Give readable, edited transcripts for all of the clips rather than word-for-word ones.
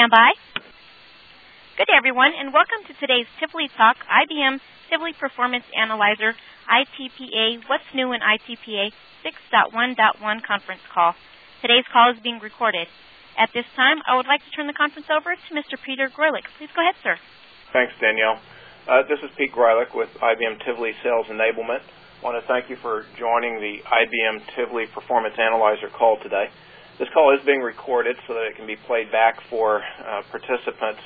stand by. Good day, everyone, and welcome to today's Tivoli Talk, IBM Tivoli Performance Analyzer, ITPA, What's New in ITPA 6.1.1 conference call. Today's call is being recorded. At this time, I would like to turn the conference over to Mr. Peter Groylich. Please go ahead, sir. Thanks, Danielle. This is Pete Groylich with IBM Tivoli Sales Enablement. I want to thank you for joining the IBM Tivoli Performance Analyzer call today. This call is being recorded so that it can be played back for participants,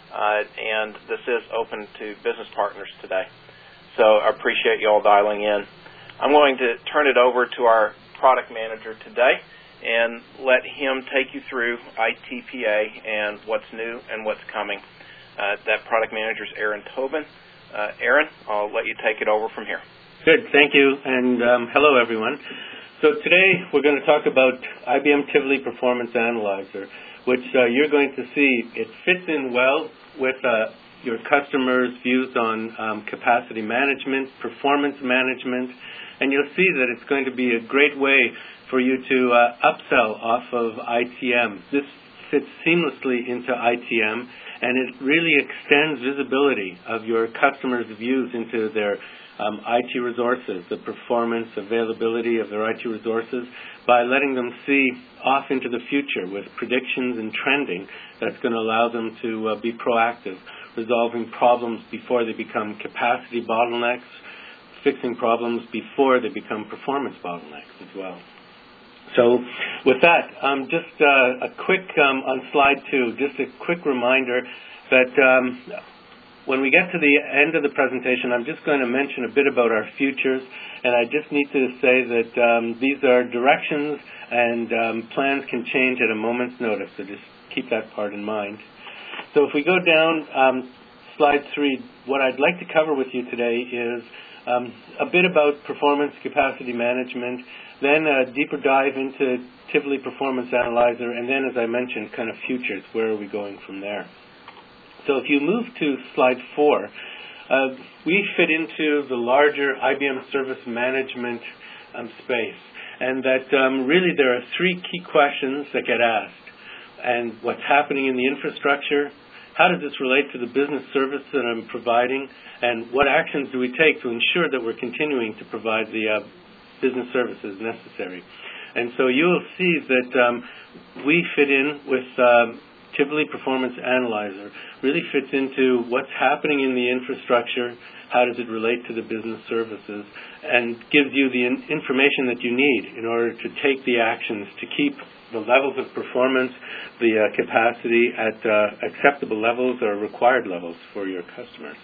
and this is open to business partners today. So I appreciate you all dialing in. I'm going to turn it over to our product manager today and let him take you through ITPA and what's new and what's coming. That product manager is Aaron Tobin. Aaron, I'll let you take it over from here. Good, thank you, and hello, everyone. So today we're going to talk about IBM Tivoli Performance Analyzer, which you're going to see it fits in well with your customers' views on capacity management, performance management, and you'll see that it's going to be a great way for you to upsell off of ITM. This fits seamlessly into ITM, and it really extends visibility of your customers' views into their IT resources, the performance, availability of their IT resources, by letting them see off into the future with predictions and trending that's going to allow them to be proactive, resolving problems before they become capacity bottlenecks, fixing problems before they become performance bottlenecks as well. So with that, just a quick, on slide 2, just a quick reminder that when we get to the end of the presentation, I'm just going to mention a bit about our futures, and I just need to say that these are directions and plans can change at a moment's notice, so just keep that part in mind. So if we go down slide 3, what I'd like to cover with you today is a bit about performance capacity management, then a deeper dive into Tivoli Performance Analyzer, and then, as I mentioned, kind of futures. Where are we going from there? So if you move to slide 4, we fit into the larger IBM Service Management space, and that really there are 3 key questions that get asked. And what's happening in the infrastructure? How does this relate to the business service that I'm providing? And what actions do we take to ensure that we're continuing to provide the business services necessary? And so you'll see that we fit in with Tivoli Performance Analyzer, really fits into what's happening in the infrastructure, how does it relate to the business services, and gives you the information that you need in order to take the actions to keep the levels of performance, the capacity at acceptable levels or required levels for your customers.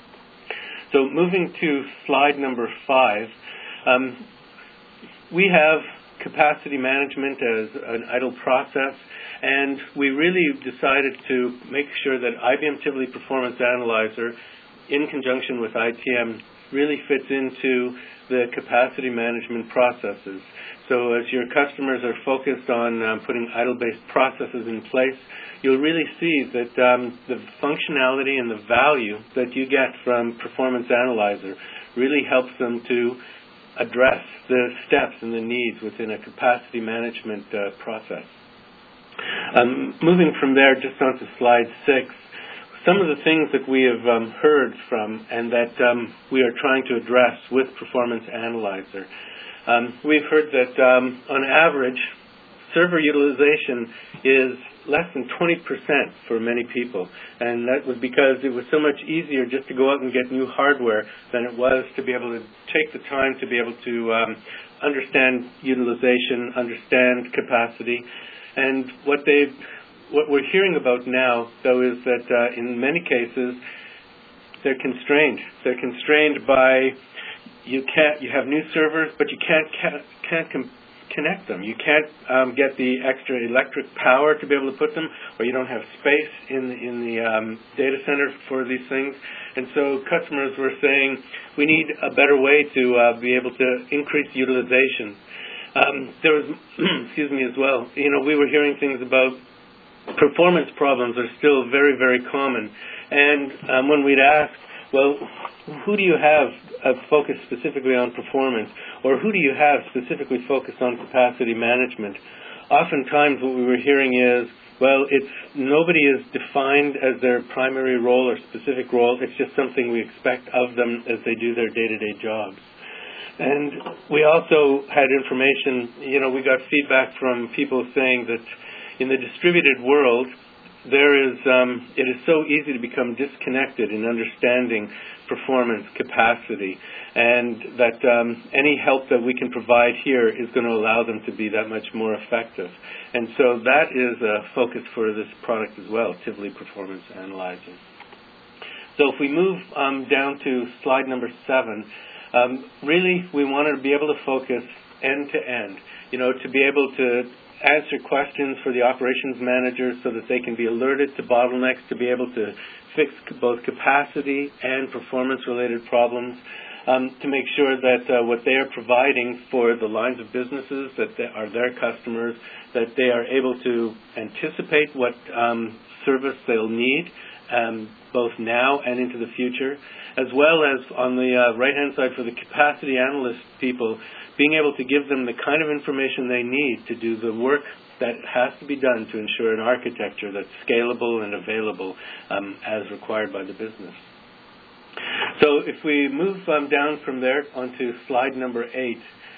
So moving to slide number 5, we have capacity management as an idle process, and we really decided to make sure that IBM Tivoli Performance Analyzer, in conjunction with ITM, really fits into the capacity management processes. So as your customers are focused on putting idle-based processes in place, you'll really see that the functionality and the value that you get from Performance Analyzer really helps them to address the steps and the needs within a capacity management process. Moving from there just onto slide 6, some of the things that we have heard from and that we are trying to address with Performance Analyzer. We've heard that on average, server utilization is less than 20% for many people, and that was because it was so much easier just to go out and get new hardware than it was to be able to take the time to be able to understand utilization, understand capacity. And what we're hearing about now, though, is that in many cases they're constrained. They're constrained by you have new servers, but you can't connect them. You can't get the extra electric power to be able to put them, or you don't have space in the data center for these things. And so customers were saying, we need a better way to be able to increase utilization. There was, excuse me, as well, we were hearing things about performance problems are still very, very common. And when we'd ask, well, who do you have focused specifically on performance, or who do you have specifically focused on capacity management? Oftentimes what we were hearing is, Well, nobody is defined as their primary role or specific role. It's just something we expect of them as they do their day-to-day jobs. And we also had information, we got feedback from people saying that in the distributed world, it is so easy to become disconnected in understanding performance capacity, and that any help that we can provide here is going to allow them to be that much more effective. And so that is a focus for this product as well, Tivoli Performance Analyzer. So if we move down to slide number 7, really we wanted to be able to focus end to end, to be able to answer questions for the operations manager so that they can be alerted to bottlenecks, to be able to fix both capacity and performance-related problems, to make sure that what they are providing for the lines of businesses that are their customers, that they are able to anticipate what service they'll need, both now and into the future, as well as on the right-hand side for the capacity analyst people, being able to give them the kind of information they need to do the work that has to be done to ensure an architecture that's scalable and available as required by the business. So if we move down from there onto slide number 8,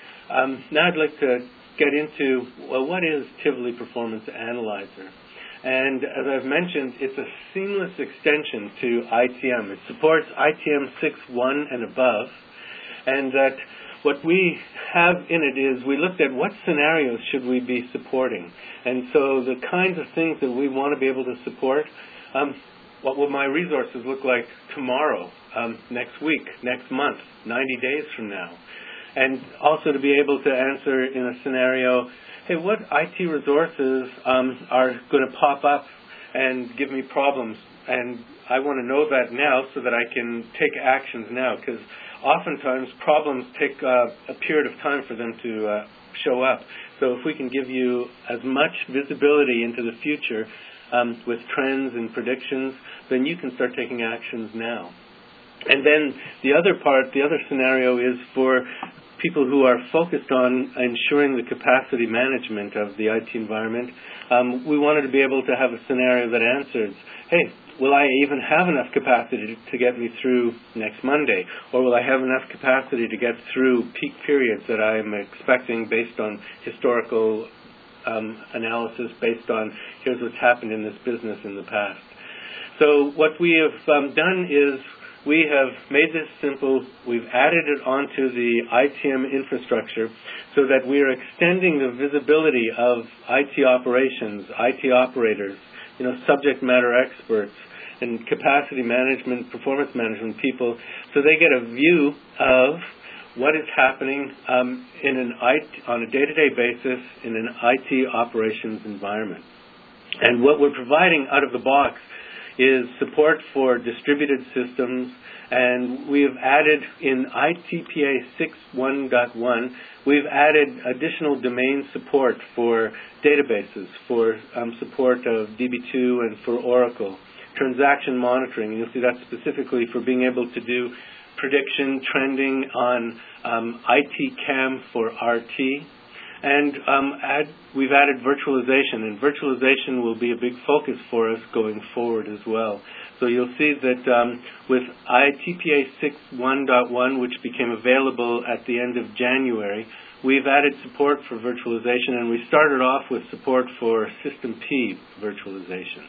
now I'd like to get into, what is Tivoli Performance Analyzer? And as I've mentioned, it's a seamless extension to ITM. It supports ITM 6.1 and above, and that what we have in it is we looked at what scenarios should we be supporting. And so the kinds of things that we want to be able to support, what will my resources look like tomorrow, next week, next month, 90 days from now? And also to be able to answer in a scenario, hey, what IT resources are going to pop up and give me problems? And I want to know that now so that I can take actions now, because oftentimes problems take a period of time for them to show up. So if we can give you as much visibility into the future with trends and predictions, then you can start taking actions now. And then the other scenario is for people who are focused on ensuring the capacity management of the IT environment. We wanted to be able to have a scenario that answers, hey, will I even have enough capacity to get me through next Monday? Or will I have enough capacity to get through peak periods that I'm expecting based on historical analysis, based on here's what's happened in this business in the past? So what we have done is we have made this simple. We've added it onto the ITM infrastructure so that we are extending the visibility of IT operations, IT operators, subject matter experts, and capacity management, performance management people, so they get a view of what is happening on a day-to-day basis in an IT operations environment. And what we're providing out of the box is support for distributed systems, and we have added in ITPA 6.1.1, we've added additional domain support for databases, for support of DB2 and for Oracle, transaction monitoring, and you'll see that specifically for being able to do prediction trending on ITCAM for RT. And we've added virtualization, and virtualization will be a big focus for us going forward as well. So you'll see that with ITPA 6.1.1, which became available at the end of January, we've added support for virtualization, and we started off with support for System P virtualization.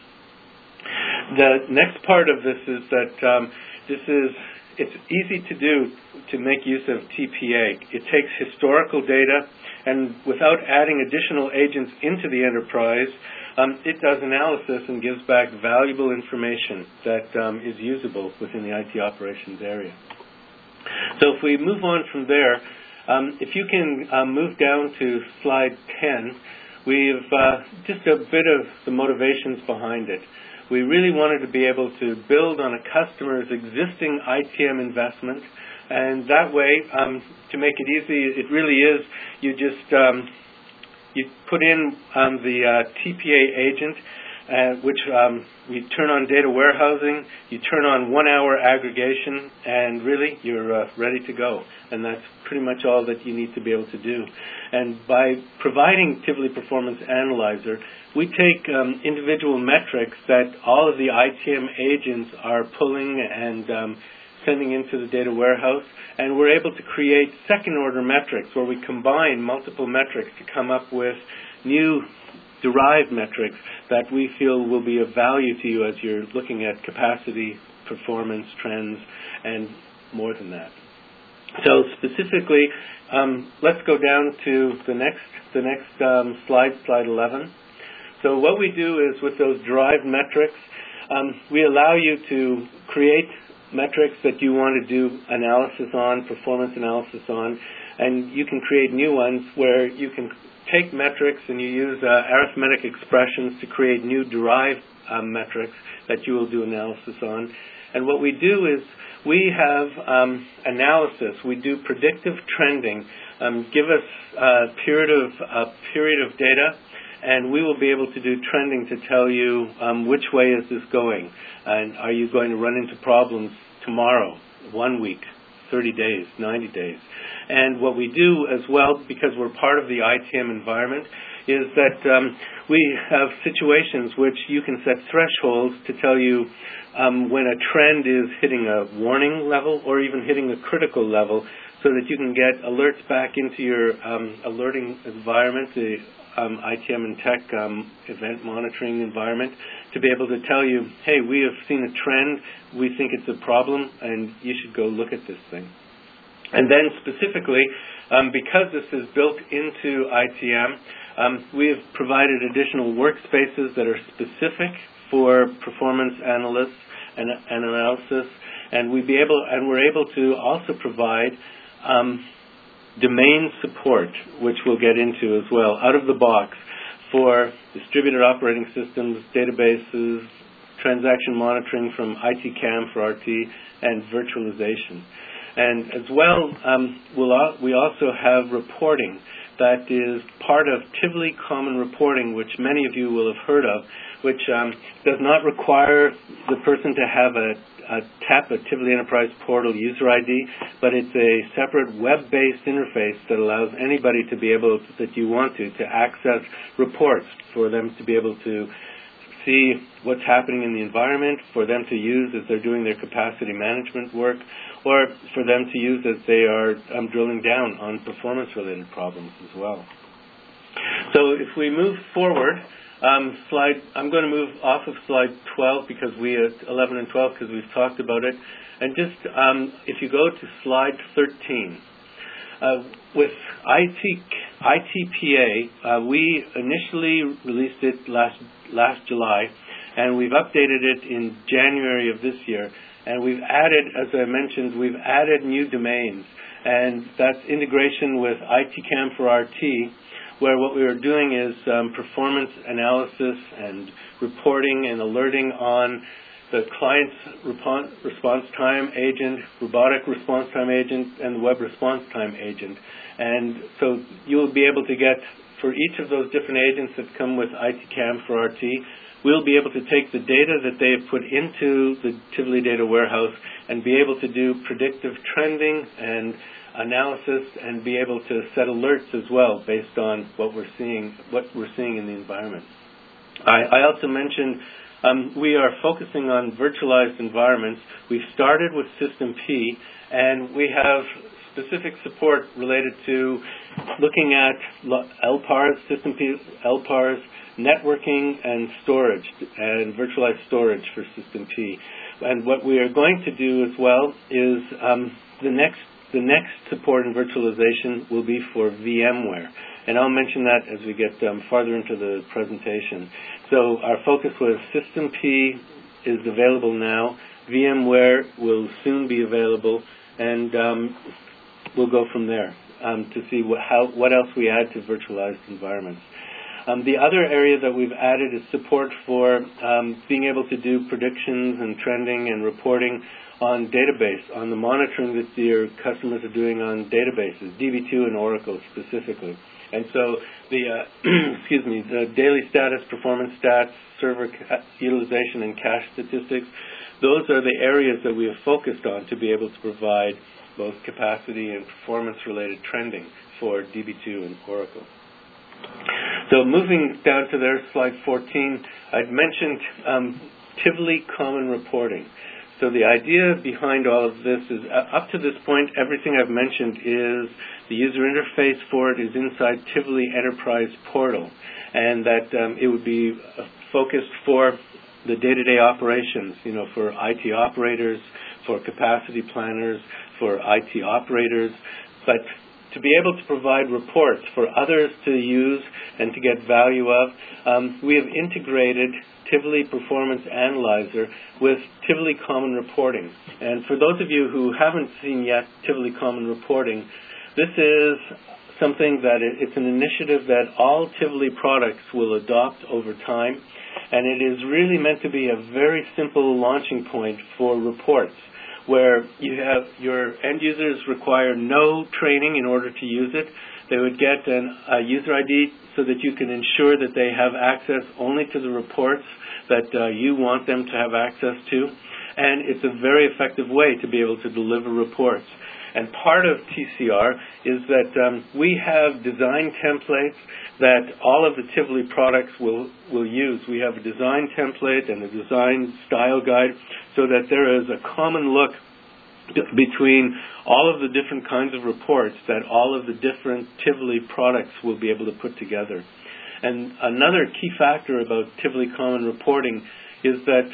The next part of this is that it's easy to do to make use of TPA. It takes historical data, and without adding additional agents into the enterprise, it does analysis and gives back valuable information that is usable within the IT operations area. So if we move on from there, if you can move down to slide 10, we've just a bit of the motivations behind it. We really wanted to be able to build on a customer's existing ITM investment, and that way, to make it easy, it really is, you just you put in the TPA agent, which you turn on data warehousing, you turn on 1 hour aggregation, and really you're ready to go. And that's pretty much all that you need to be able to do. And by providing Tivoli Performance Analyzer, we take individual metrics that all of the ITM agents are pulling and sending into the data warehouse, and we're able to create second-order metrics where we combine multiple metrics to come up with new derived metrics that we feel will be of value to you as you're looking at capacity, performance, trends, and more than that. So specifically, let's go down to the next slide, slide 11. So what we do is with those derived metrics, we allow you to create metrics that you want to do analysis on, performance analysis on, and you can create new ones where you can take metrics and you use arithmetic expressions to create new derived metrics that you will do analysis on. And what we do is we have analysis. We do predictive trending. Give us a period of data, and we will be able to do trending to tell you which way is this going, and are you going to run into problems tomorrow, 1 week, 30 days, 90 days. And what we do as well, because we're part of the ITM environment, is that we have situations which you can set thresholds to tell you when a trend is hitting a warning level or even hitting a critical level, so that you can get alerts back into your alerting environment, the ITM and Tech event monitoring environment, to be able to tell you, hey, we have seen a trend, we think it's a problem, and you should go look at this thing. And then specifically, because this is built into ITM, we have provided additional workspaces that are specific for performance analysts and analysis, and we're able to also provide domain support, which we'll get into as well, out of the box for distributed operating systems, databases, transaction monitoring from ITCAM for RT, and virtualization. And as well, we also have reporting that is part of Tivoli Common Reporting, which many of you will have heard of, which does not require the person to have tap a Tivoli Enterprise Portal user ID, but it's a separate web-based interface that allows anybody to be able, that you want to access reports, for them to be able to see what's happening in the environment, for them to use as they're doing their capacity management work, or for them to use as they are drilling down on performance-related problems as well. So if we move forward, I'm going to move off of slide 12 because 11 and 12 because we've talked about it, and just if you go to slide 13, with ITPA, we initially released it last July, and we've updated it in January of this year. And we've added, as I mentioned, we've added new domains, and that's integration with ITCAM for RT, where what we are doing is performance analysis and reporting and alerting on the client's response time agent, robotic response time agent, and the web response time agent. And so you'll be able to get, for each of those different agents that come with ITCAM for RT, we'll be able to take the data that they have put into the Tivoli data warehouse and be able to do predictive trending and analysis and be able to set alerts as well based on what we're seeing in the environment. I also mentioned we are focusing on virtualized environments. We've started with System P, and we have specific support related to looking at LPARs, System P, LPARs, networking and storage, and virtualized storage for System P. And what we are going to do as well is the next support in virtualization will be for VMware. And I'll mention that as we get farther into the presentation. So our focus was System P is available now. VMware will soon be available, and we'll go from there to see what else we add to virtualized environments. The other area that we've added is support for being able to do predictions and trending and reporting on database, on the monitoring that your customers are doing on databases, DB2 and Oracle specifically. And so the the daily status, performance stats, server utilization, and cache statistics, those are the areas that we have focused on to be able to provide both capacity and performance-related trending for DB2 and Oracle. So moving down to there, slide 14, I'd mentioned Tivoli Common Reporting. So the idea behind all of this is, up to this point, everything I've mentioned is the user interface for it is inside Tivoli Enterprise Portal, and that it would be focused for the day-to-day operations, for IT operators, for capacity planners, for IT operators, but to be able to provide reports for others to use and to get value of, we have integrated Tivoli Performance Analyzer with Tivoli Common Reporting. And for those of you who haven't seen yet Tivoli Common Reporting, this is something that it's an initiative that all Tivoli products will adopt over time, and it is really meant to be a very simple launching point for reports, where you have your end users require no training in order to use it. They would get a user ID so that you can ensure that they have access only to the reports that you want them to have access to. And it's a very effective way to be able to deliver reports. And part of TCR is that we have design templates that all of the Tivoli products will use. We have a design template and a design style guide so that there is a common look between all of the different kinds of reports that all of the different Tivoli products will be able to put together. And another key factor about Tivoli Common Reporting is that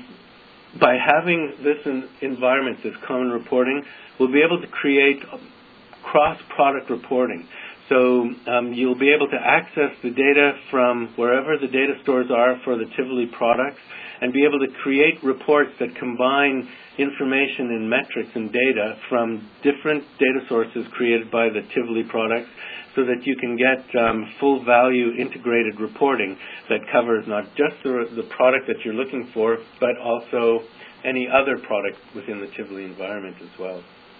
by having this environment, this common reporting, we'll be able to create cross-product reporting. So you'll be able to access the data from wherever the data stores are for the Tivoli products and be able to create reports that combine information and metrics and data from different data sources created by the Tivoli products so that you can get full value integrated reporting that covers not just the product that you're looking for, but also any other product within the Tivoli environment as well.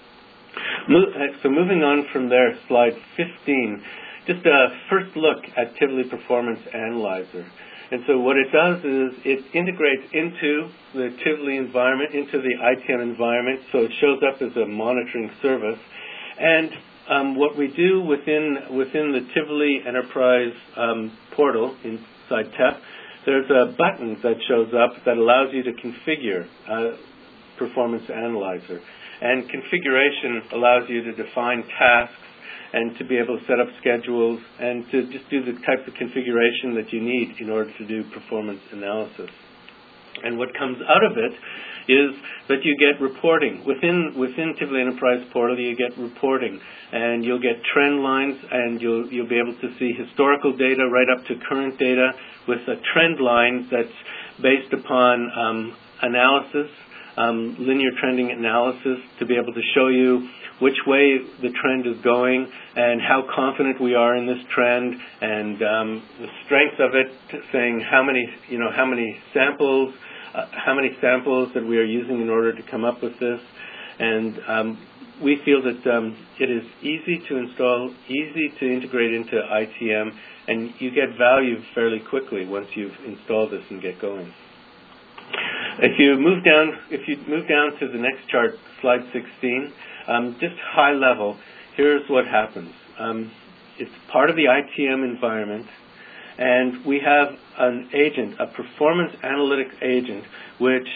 So moving on from there, slide 15, just a first look at Tivoli Performance Analyzer. And so what it does is it integrates into the Tivoli environment, into the ITM environment, so it shows up as a monitoring service. And what we do within the Tivoli Enterprise portal inside TEP, there's a button that shows up that allows you to configure Performance Analyzer. And configuration allows you to define tasks and to be able to set up schedules and to just do the type of configuration that you need in order to do performance analysis. And what comes out of it is that you get reporting. Within Tivoli Enterprise Portal, you get reporting, and you'll get trend lines, and you'll be able to see historical data right up to current data with a trend line that's based upon analysis, linear trending analysis, to be able to show you which way the trend is going and how confident we are in this trend, and the strength of it, saying how many samples that we are using in order to come up with this. And we feel that it is easy to install, easy to integrate into ITM, and you get value fairly quickly once you've installed this and get going. If you move down to the next chart, slide 16, just high level, here's what happens. It's part of the ITM environment, and we have an agent, a performance analytics agent, which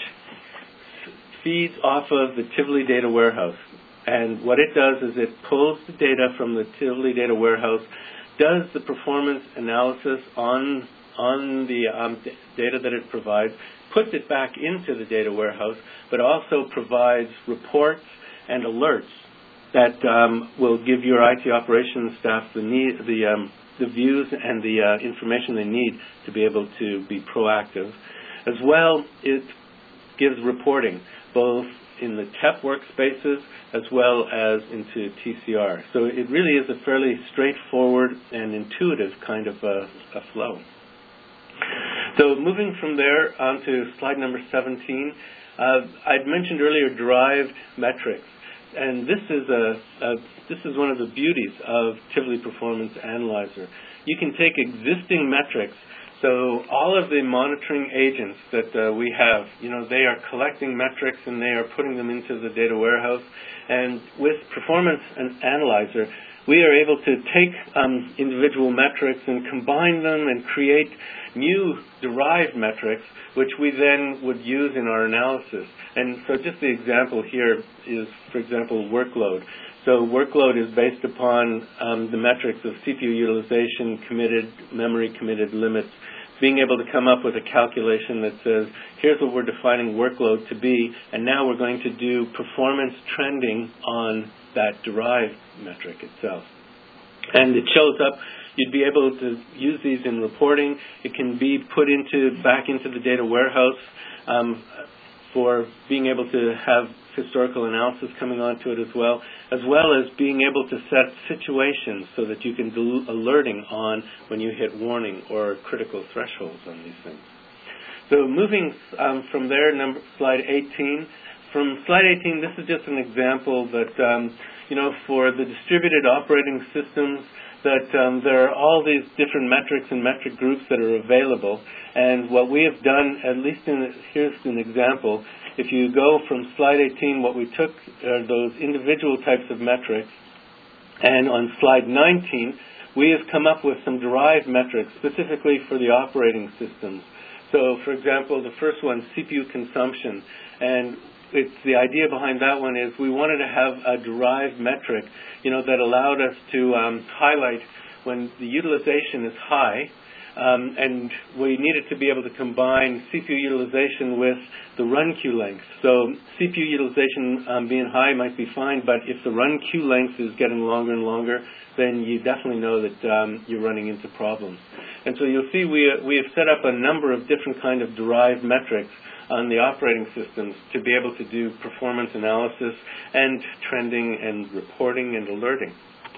feeds off of the Tivoli Data Warehouse. And what it does is it pulls the data from the Tivoli Data Warehouse, does the performance analysis on the data that it provides, puts it back into the data warehouse, but also provides reports and alerts that will give your IT operations staff the views and the information they need to be able to be proactive. As well, it gives reporting, both in the TEP workspaces as well as into TCR. So it really is a fairly straightforward and intuitive kind of a flow. So moving from there on to slide number 17, I'd mentioned earlier derived metrics. and this is one of the beauties of Tivoli Performance Analyzer. You can take existing metrics. So all of the monitoring agents that we have, they are collecting metrics and they are putting them into the data warehouse. And with Performance Analyzer, we are able to take individual metrics and combine them and create new derived metrics, which we then would use in our analysis. And so just the example here is, for example, workload. So workload is based upon the metrics of CPU utilization, committed, memory committed limits, being able to come up with a calculation that says, here's what we're defining workload to be, and now we're going to do performance trending on that derived metric itself. And it shows up. You'd be able to use these in reporting. It can be put back into the data warehouse for being able to have historical analysis coming onto it as well as being able to set situations so that you can do alerting on when you hit warning or critical thresholds on these things. So moving from there, slide 18. From slide 18, this is just an example that, for the distributed operating systems, that there are all these different metrics and metric groups that are available. And what we have done, at least here's an example. If you go from slide 18, what we took are those individual types of metrics. And on slide 19, we have come up with some derived metrics specifically for the operating systems. So, for example, the first one, CPU consumption. And the idea behind that one is we wanted to have a derived metric, that allowed us to highlight when the utilization is high, and we needed to be able to combine CPU utilization with the run queue length. So CPU utilization being high might be fine, but if the run queue length is getting longer and longer, then you definitely know that you're running into problems. And so you'll see we have set up a number of different kind of derived metrics on the operating systems to be able to do performance analysis and trending and reporting and alerting.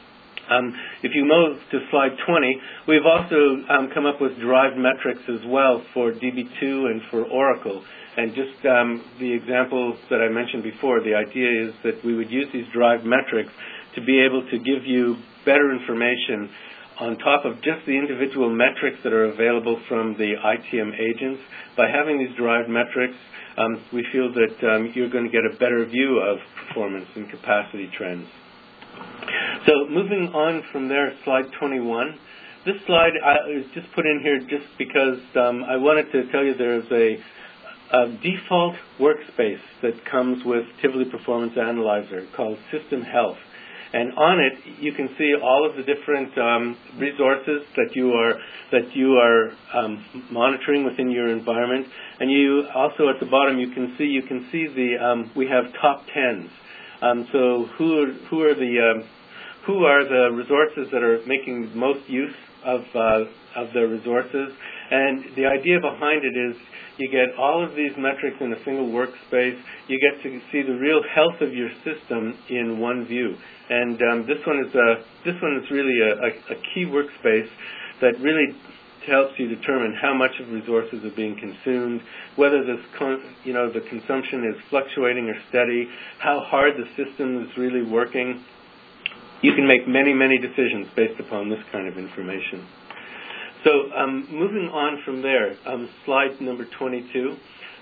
If you move to slide 20, we've also come up with derived metrics as well for DB2 and for Oracle. And just the examples that I mentioned before, the idea is that we would use these derived metrics to be able to give you better information on top of just the individual metrics that are available from the ITM agents. By having these derived metrics, we feel that you're going to get a better view of performance and capacity trends. So moving on from there, slide 21. This slide is just put in here just because I wanted to tell you there's a default workspace that comes with Tivoli Performance Analyzer called System Health. And on it, you can see all of the different resources that you are monitoring within your environment. And you also at the bottom you can see we have top 10s. So who are the resources that are making most use of their resources? And the idea behind it is you get all of these metrics in a single workspace. You get to see the real health of your system in one view. And this one is really a key workspace that really helps you determine how much of resources are being consumed, whether the consumption is fluctuating or steady, how hard the system is really working. You can make many, many decisions based upon this kind of information. So moving on from there, slide number 22,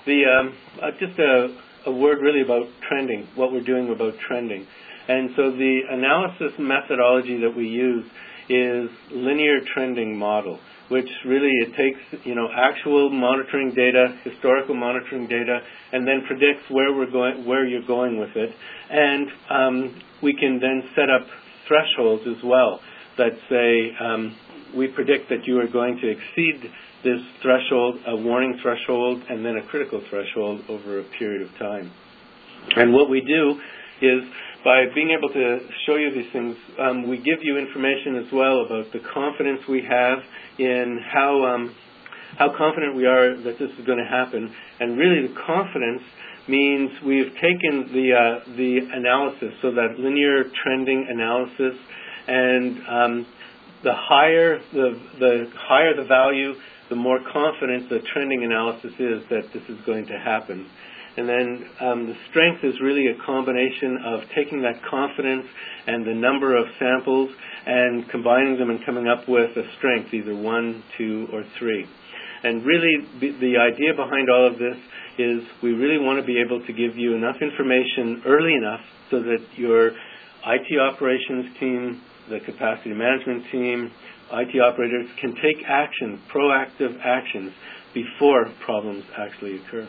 just a word really about trending, what we're doing about trending. And so the analysis methodology that we use is linear trending model, which really it takes actual monitoring data, historical monitoring data, and then predicts where you're going with it. And we can then set up thresholds as well that say we predict that you are going to exceed this threshold, a warning threshold, and then a critical threshold over a period of time. And what we do is by being able to show you these things, we give you information as well about the confidence we have in how confident we are that this is going to happen. And really the confidence means we've taken the analysis, so that linear trending analysis, and the higher the value, the more confident the trending analysis is that this is going to happen. And then the strength is really a combination of taking that confidence and the number of samples and combining them and coming up with a strength, either 1, 2, or 3. And really, the idea behind all of this is we really want to be able to give you enough information early enough so that your IT operations team, the capacity management team, IT operators can take action, proactive actions, before problems actually occur.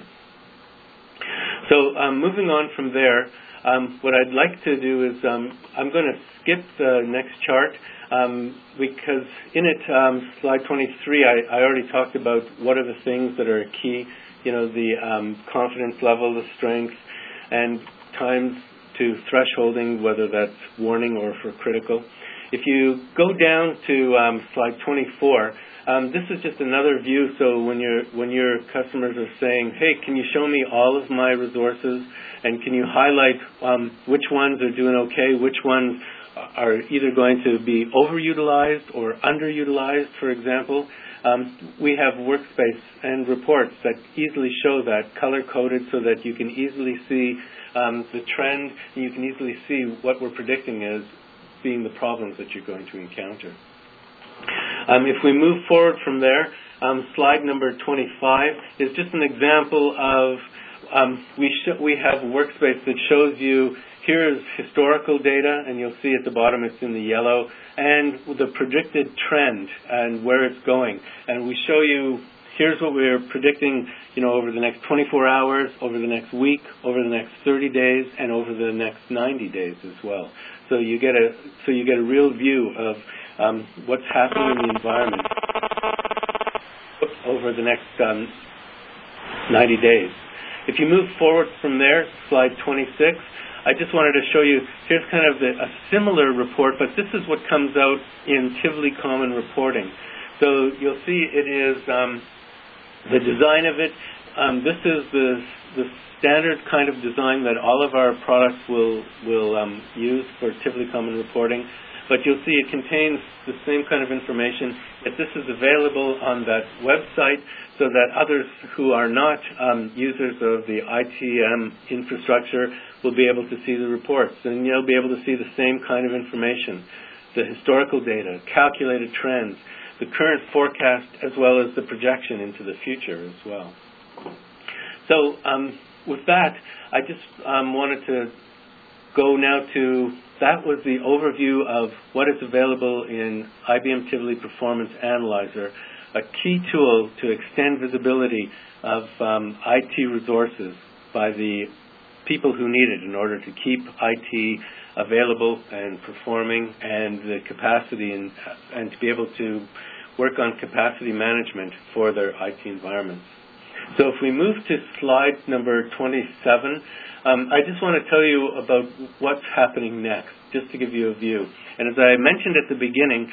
So moving on from there, what I'd like to do is I'm going to skip the next chart because in it, slide 23, I already talked about what are the things that are key, the confidence level, the strength, and times to thresholding, whether that's warning or for critical. If you go down to slide 24, this is just another view. So when your customers are saying, "Hey, can you show me all of my resources, and can you highlight which ones are doing okay, which ones are either going to be overutilized or underutilized?" For example, we have workspace and reports that easily show that, color-coded, so that you can easily see the trend, and you can easily see what we're predicting as being the problems that you're going to encounter. If we move forward from there, slide number 25 is just an example of we have a workspace that shows you here's historical data, and you'll see at the bottom it's in the yellow, and the predicted trend and where it's going. And we show you here's what we're predicting, over the next 24 hours, over the next week, over the next 30 days, and over the next 90 days as well. So you get a real view of what's happening in the environment over the next 90 days. If you move forward from there, slide 26, I just wanted to show you, here's kind of a similar report, but this is what comes out in Tivoli Common Reporting. So you'll see it is the design of it. This is the standard kind of design that all of our products will use for Tivoli Common Reporting. But you'll see it contains the same kind of information, that this is available on that website so that others who are not users of the ITM infrastructure will be able to see the reports. And you'll be able to see the same kind of information, the historical data, calculated trends, the current forecast, as well as the projection into the future as well. So with that, I just wanted to go now to, that was the overview of what is available in IBM Tivoli Performance Analyzer, a key tool to extend visibility of IT resources by the people who need it in order to keep IT available and performing, and the capacity and to be able to work on capacity management for their IT environments. So if we move to slide number 27, I just want to tell you about what's happening next, just to give you a view. And as I mentioned at the beginning,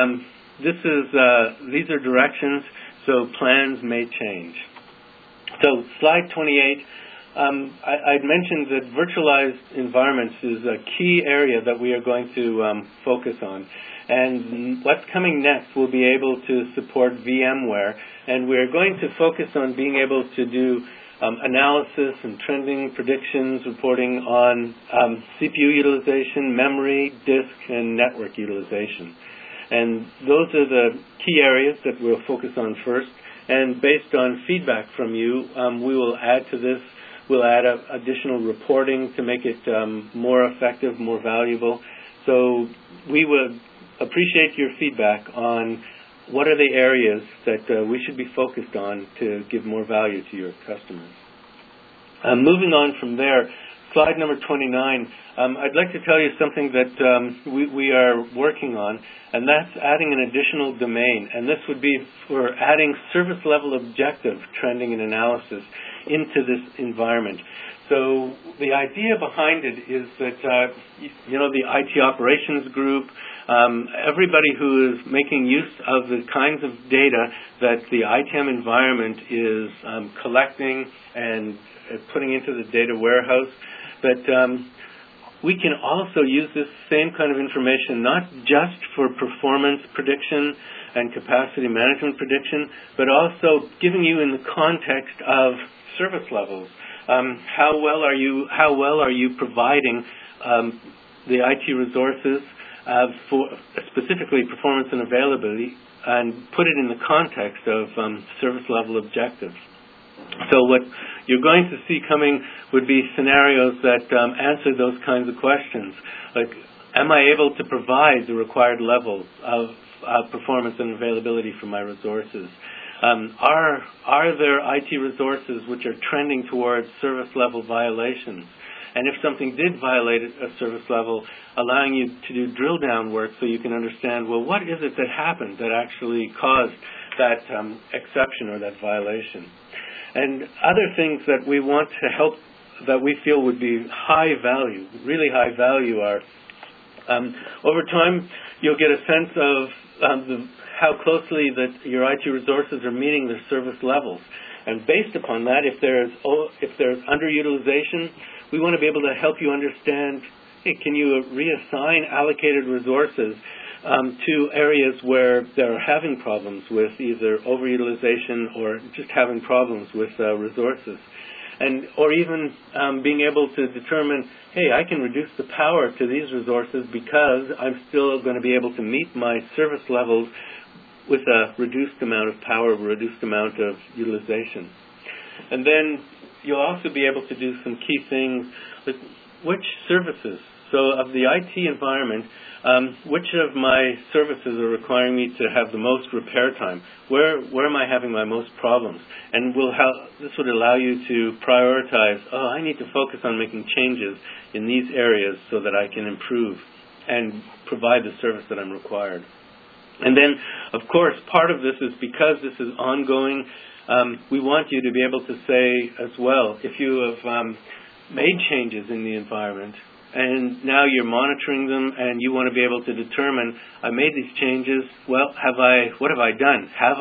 these are directions, so plans may change. So slide 28, I'd mentioned that virtualized environments is a key area that we are going to focus on. And what's coming next will be able to support VMware, and we're going to focus on being able to do analysis and trending predictions, reporting on CPU utilization, memory, disk, and network utilization. And those are the key areas that we'll focus on first. And based on feedback from you, we will add to this. We'll add additional reporting to make it more effective, more valuable. So we would appreciate your feedback on what are the areas that we should be focused on to give more value to your customers. Moving on from there, slide number 29, I'd like to tell you something that we are working on, and that's adding an additional domain. And this would be for adding service level objective trending and analysis into this environment. So the idea behind it is that, the IT operations group, everybody who is making use of the kinds of data that the ITM environment is collecting and putting into the data warehouse, that we can also use this same kind of information not just for performance prediction and capacity management prediction, but also giving you in the context of service levels, How well are you providing the IT resources for specifically performance and availability, and put it in the context of service level objectives. So what you're going to see coming would be scenarios that answer those kinds of questions. Like, am I able to provide the required level of performance and availability for my resources? Are there IT resources which are trending towards service level violations? And if something did violate a service level, allowing you to do drill down work so you can understand, well, what is it that happened that actually caused that exception or that violation? And other things that we want to help, that we feel would be high value, really high value, are over time you'll get a sense of how closely that your IT resources are meeting their service levels. And based upon that, if there's underutilization, we want to be able to help you understand, hey, can you reassign allocated resources to areas where they're having problems with either overutilization or just having problems with resources. Or even being able to determine, hey, I can reduce the power to these resources because I'm still going to be able to meet my service levels with a reduced amount of power, reduced amount of utilization. And then you'll also be able to do some key things, like which services. So of the IT environment, which of my services are requiring me to have the most repair time? Where am I having my most problems? And this would allow you to prioritize, I need to focus on making changes in these areas so that I can improve and provide the service that I'm required. And then, of course, part of this is because this is ongoing, we want you to be able to say as well, if you have made changes in the environment and now you're monitoring them and you want to be able to determine, I made these changes, well, what have I done? Have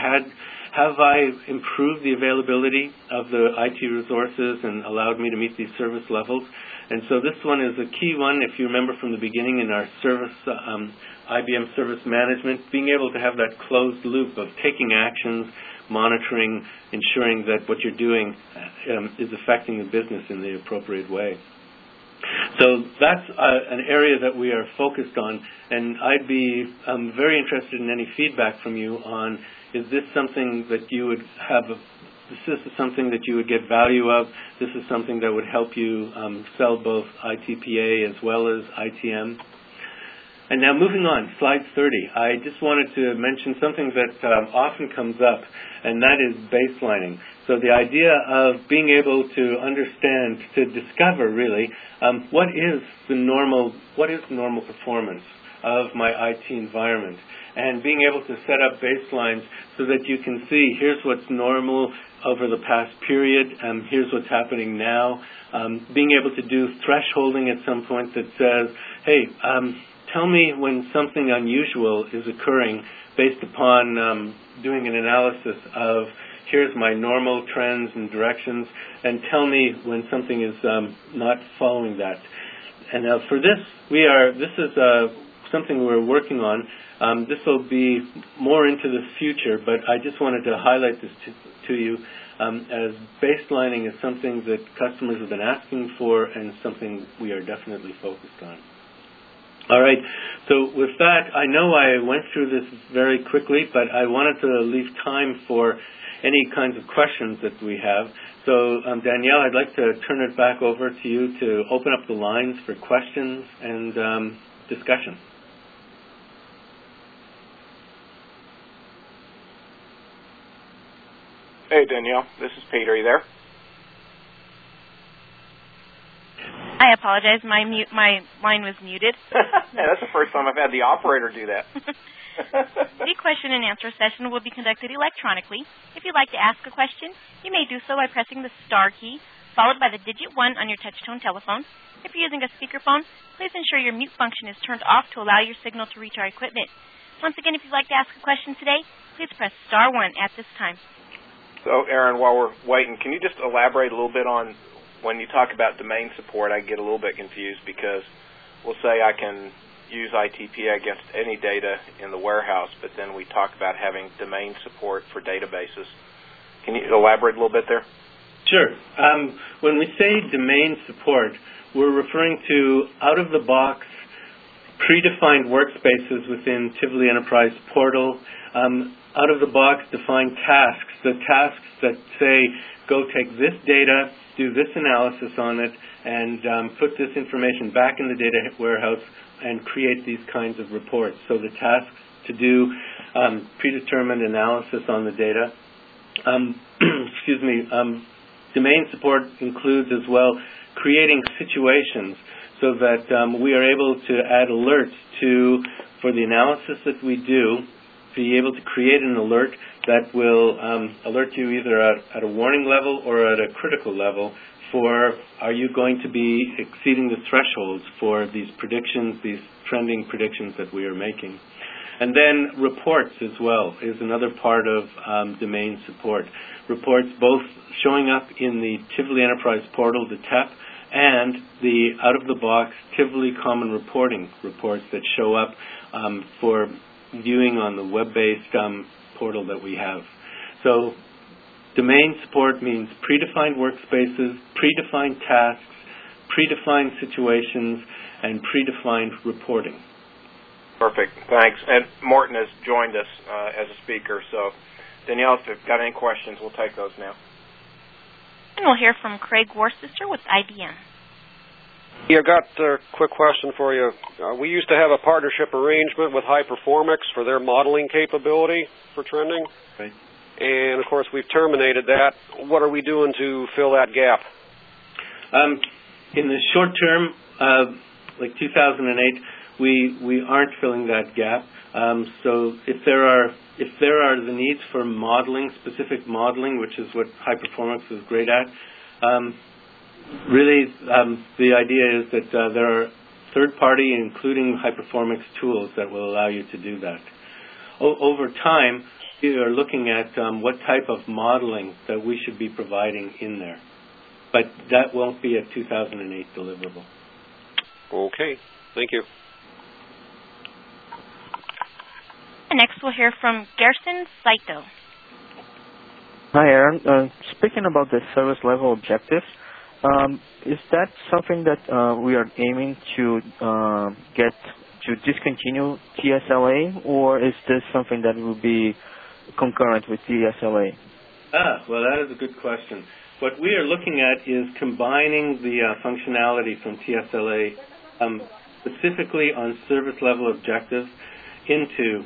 I improved the availability of the IT resources and allowed me to meet these service levels? And so this one is a key one, if you remember from the beginning in our service, IBM Service Management, being able to have that closed loop of taking actions, monitoring, ensuring that what you're doing is affecting the business in the appropriate way. So that's an area that we are focused on, and I'd be very interested in any feedback from you on, is this something that you would have, this is something that you would get value of, this is something that would help you sell both ITPA as well as ITM. And now moving on, slide 30, I just wanted to mention something that often comes up, and that is baselining. So the idea of being able to understand, to discover really, what is normal performance of my IT environment, and being able to set up baselines so that you can see, here's what's normal over the past period, here's what's happening now, being able to do thresholding at some point that says, hey, tell me when something unusual is occurring based upon doing an analysis of here's my normal trends and directions, and tell me when something is not following that. And for this, this is something we're working on. This will be more into the future, but I just wanted to highlight this to you as baselining is something that customers have been asking for and something we are definitely focused on. All right, so with that, I know I went through this very quickly, but I wanted to leave time for any kinds of questions that we have. So, Danielle, I'd like to turn it back over to you to open up the lines for questions and discussion. Hey, Danielle, this is Pete. Are you there? I apologize. My line was muted. Yeah, that's the first time I've had the operator do that. The question and answer session will be conducted electronically. If you'd like to ask a question, you may do so by pressing the star key, followed by the digit 1 on your touch-tone telephone. If you're using a speakerphone, please ensure your mute function is turned off to allow your signal to reach our equipment. Once again, if you'd like to ask a question today, please press star 1 at this time. So, Aaron, while we're waiting, can you just elaborate a little bit on when you talk about domain support? I get a little bit confused because we'll say I can use ITPA against any data in the warehouse, but then we talk about having domain support for databases. Can you elaborate a little bit there? Sure. When we say domain support, we're referring to out-of-the-box predefined workspaces within Tivoli Enterprise Portal, out-of-the-box defined tasks, the tasks that say, go take this data, do this analysis on it, and put this information back in the data warehouse and create these kinds of reports. So the tasks to do predetermined analysis on the data. Domain support includes as well creating situations so that we are able to add alerts for the analysis that we do, be able to create an alert that will alert you either at a warning level or at a critical level for, are you going to be exceeding the thresholds for these predictions, these trending predictions that we are making. And then reports as well is another part of domain support. Reports both showing up in the Tivoli Enterprise Portal, the TEP, and the out-of-the-box Tivoli Common Reporting reports that show up for viewing on the web-based portal that we have. So domain support means predefined workspaces, predefined tasks, predefined situations, and predefined reporting. Perfect. Thanks. And Morton has joined us as a speaker. So, Danielle, if you've got any questions, we'll take those now. And we'll hear from Craig Worcester with IBM. Yeah, I've got a quick question for you. We used to have a partnership arrangement with Hyperformix for their modeling capability for trending. Right. And, of course, we've terminated that. What are we doing to fill that gap? In the short term, like 2008, we aren't filling that gap. So if there are the needs for modeling, specific modeling, which is what Hyperformix is great at, really the idea is that there are third-party, including Hyperformix tools that will allow you to do that. Over time, we are looking at what type of modeling that we should be providing in there. But that won't be a 2008 deliverable. Okay. Thank you. And next we'll hear from Gerson Saito. Hi, Aaron. Speaking about the service level objectives, is that something that we are aiming to get to discontinue TSLA, or is this something that will be concurrent with TSLA? Well, that is a good question. What we are looking at is combining the functionality from TSLA specifically on service level objectives into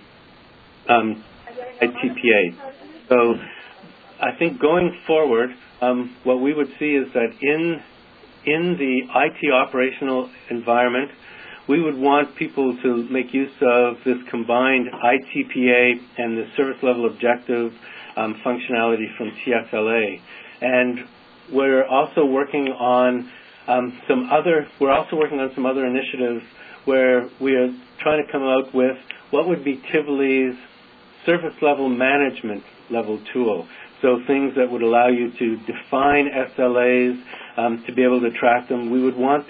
ITPA. So I think going forward, what we would see is that in the IT operational environment, we would want people to make use of this combined ITPA and the service level objective functionality from TSLA. And we're also working on some other initiatives where we are trying to come out with what would be Tivoli's service level management level tool. So things that would allow you to define SLAs, to be able to track them. We would want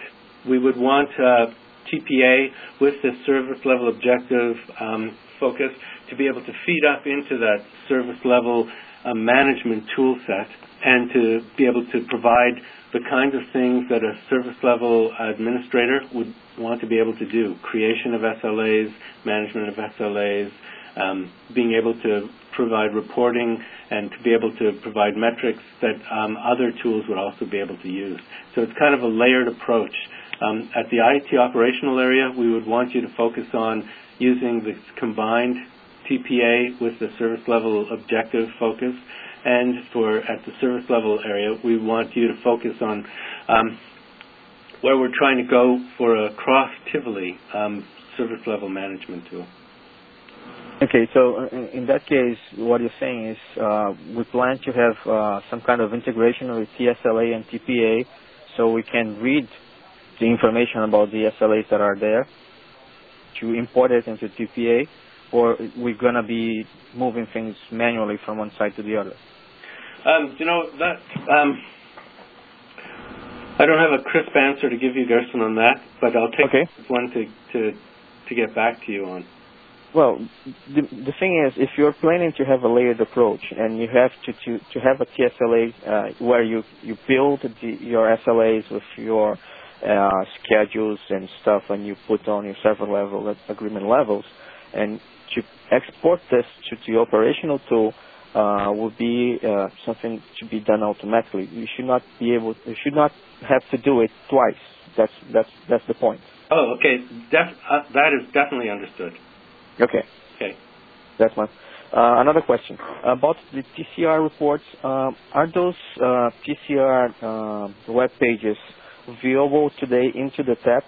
TPA with the service level objective focus to be able to feed up into that service level management tool set and to be able to provide the kinds of things that a service level administrator would want to be able to do. Creation of SLAs, management of SLAs, being able to provide reporting and to be able to provide metrics that other tools would also be able to use. So it's kind of a layered approach. At the IT operational area, we would want you to focus on using this combined TPA with the service level objective focus. And at the service level area, we want you to focus on where we're trying to go for a cross-Tivoli service level management tool. Okay, so in that case, what you're saying is we plan to have some kind of integration with TSLA and TPA so we can read the information about the SLAs that are there to import it into TPA, or we're going to be moving things manually from one side to the other? I don't have a crisp answer to give you, Gerson, on that, but I'll take one to get back to you on. Well, the thing is, if you're planning to have a layered approach and you have to have a TSLA where you build your SLAs with your schedules and stuff, and you put on your server level agreement levels, and to export this to the operational tool would be something to be done automatically. You should not have to do it twice. That's the point. Oh, okay. That is definitely understood. Okay. That's one. Another question about the TCR reports. Are those TCR web pages viewable today into the tab?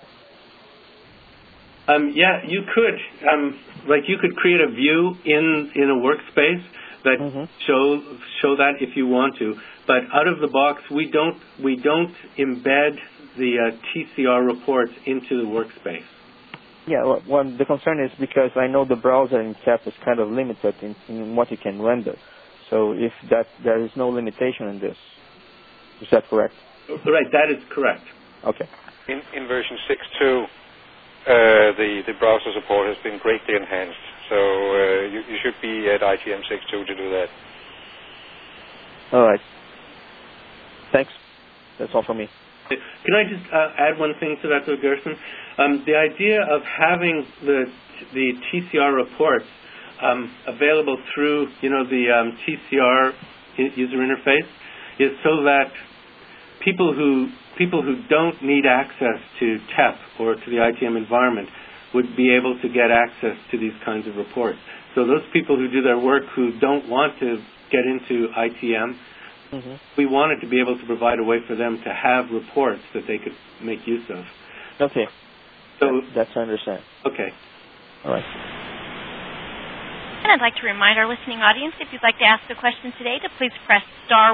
Yeah, you could. You could create a view in a workspace that show that if you want to. But out of the box, we don't embed the TCR reports into the workspace. Yeah, well, the concern is because I know the browser in CAP is kind of limited in what it can render. So if there is no limitation in this. Is that correct? Right, that is correct. Okay. In version 6.2, the browser support has been greatly enhanced. So you should be at ITM 6.2 to do that. All right. Thanks. That's all for me. Can I just add one thing to that, though, Gerson? The idea of having the TCR reports available through, the TCR user interface is so that people who don't need access to TEP or to the ITM environment would be able to get access to these kinds of reports. So those people who do their work who don't want to get into ITM, we wanted to be able to provide a way for them to have reports that they could make use of. Okay. So that's I understand. Okay. All right. And I'd like to remind our listening audience, if you'd like to ask a question today, to please press *1.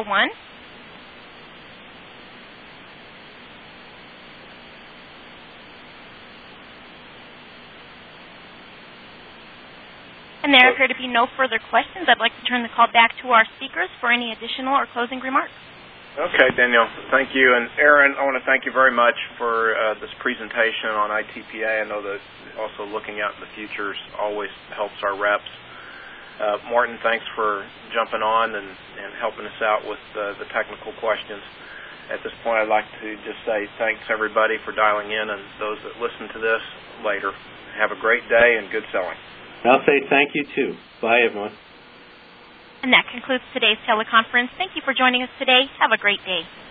And there appear to be no further questions. I'd like to turn the call back to our speakers for any additional or closing remarks. Okay, Daniel, thank you. And Aaron, I want to thank you very much for this presentation on ITPA. I know that also looking out in the future always helps our reps. Martin, thanks for jumping on and helping us out with the technical questions. At this point, I'd like to just say thanks, everybody, for dialing in, and those that listen to this later. Have a great day and good selling. I'll say thank you, too. Bye, everyone. And that concludes today's teleconference. Thank you for joining us today. Have a great day.